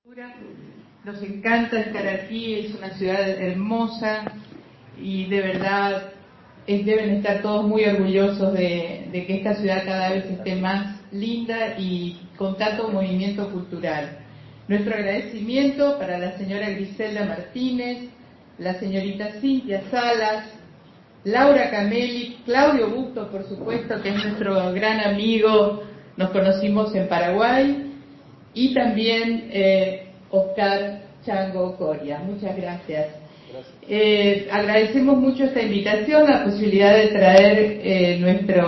Nos encanta estar aquí, es una ciudad hermosa y de verdad deben estar todos muy orgullosos de que esta ciudad cada vez esté más linda y con tanto movimiento cultural. Nuestro agradecimiento para la señora Griselda Martínez, la señorita Cintia Salas, Laura Cameli, Claudio Busto, por supuesto, que es nuestro gran amigo, nos conocimos en Paraguay, y también Oscar Chango Coria. Muchas gracias. Agradecemos mucho esta invitación, la posibilidad de traer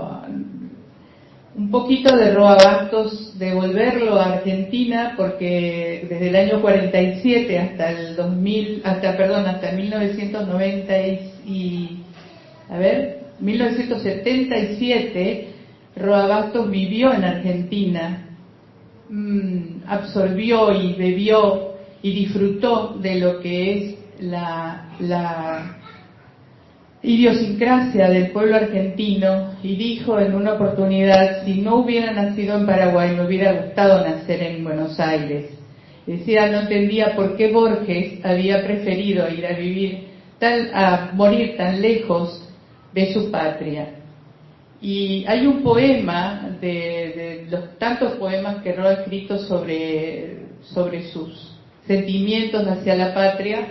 un poquito de Roa Bastos, devolverlo a Argentina, porque desde el año 47 hasta 1977, Roa Bastos vivió en Argentina, absorbió y bebió y disfrutó de lo que es la idiosincrasia del pueblo argentino, y dijo en una oportunidad: si no hubiera nacido en Paraguay me hubiera gustado nacer en Buenos Aires. Decía, no entendía por qué Borges había preferido ir a morir tan lejos de su patria. Y hay un poema de los tantos poemas que Roa ha escrito sobre sus sentimientos hacia la patria.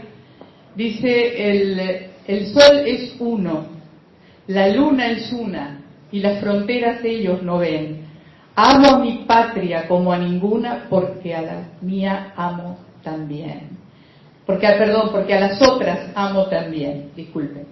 Dice: el sol es uno, la luna es una, y las fronteras ellos no ven. Amo a mi patria como a ninguna, porque a la mía amo también. Porque a las otras amo también, disculpen.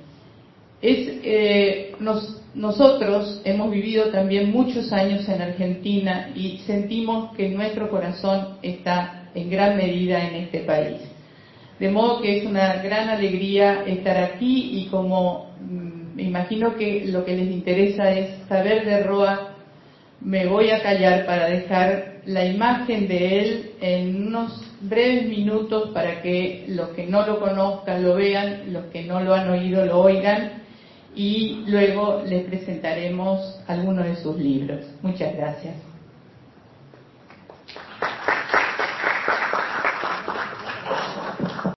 Nosotros hemos vivido también muchos años en Argentina y sentimos que nuestro corazón está en gran medida en este país. De modo que es una gran alegría estar aquí, y como me imagino que lo que les interesa es saber de Roa, me voy a callar para dejar la imagen de él en unos breves minutos para que los que no lo conozcan lo vean, los que no lo han oído lo oigan, y luego les presentaremos algunos de sus libros. Muchas gracias.